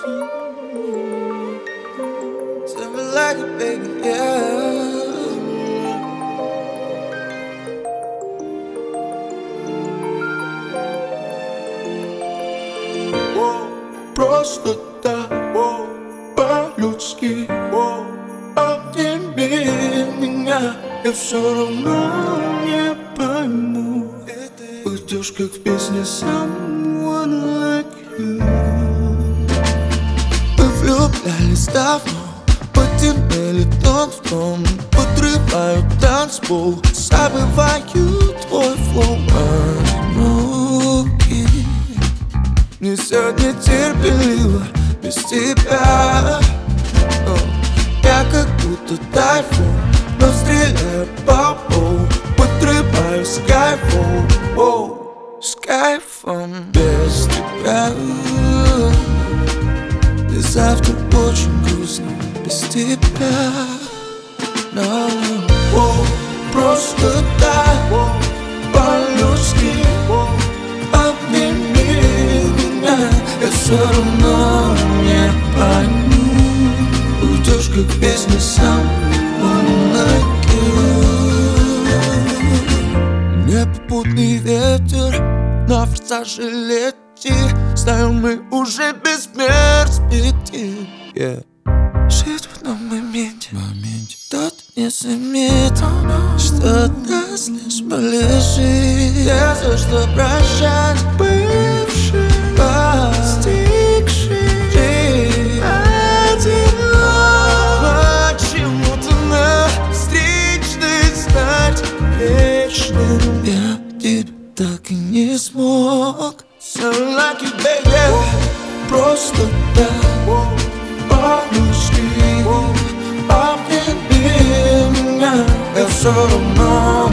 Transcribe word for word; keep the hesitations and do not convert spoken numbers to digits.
Tell me like it, baby, yeah. Просто так, по-людски. Обними меня, я все равно не пойму. Уйдешь, как в песне Someone Like You. Мы влюблялись давно, потеряли тон в тон, подрывают танцпол, забываю твой флоу. Руки мне сегодня терпеливо без тебя. Я как будто тайфун, но стреляю по полу, подрываю с кайфом, воу, с кайфом без тебя. И завтра очень грустно без тебя. No. Воу, просто так, по-людски. Обними меня, я все равно не пойму. Уйдешь, как в песне Someone Like You. Непопутный ветер на форсаже лети. Знаю, мы уже без перспектив, yeah. Жить в одном моменте, моменте. Тот не заметит, что нас лишь полежит. Я за что прощать бывший, постигший одиноко. Почему-то на встречной стать вечным я тебя так и не смог. Sound like you, baby. Просто так, по-людски. Обними меня, я все равно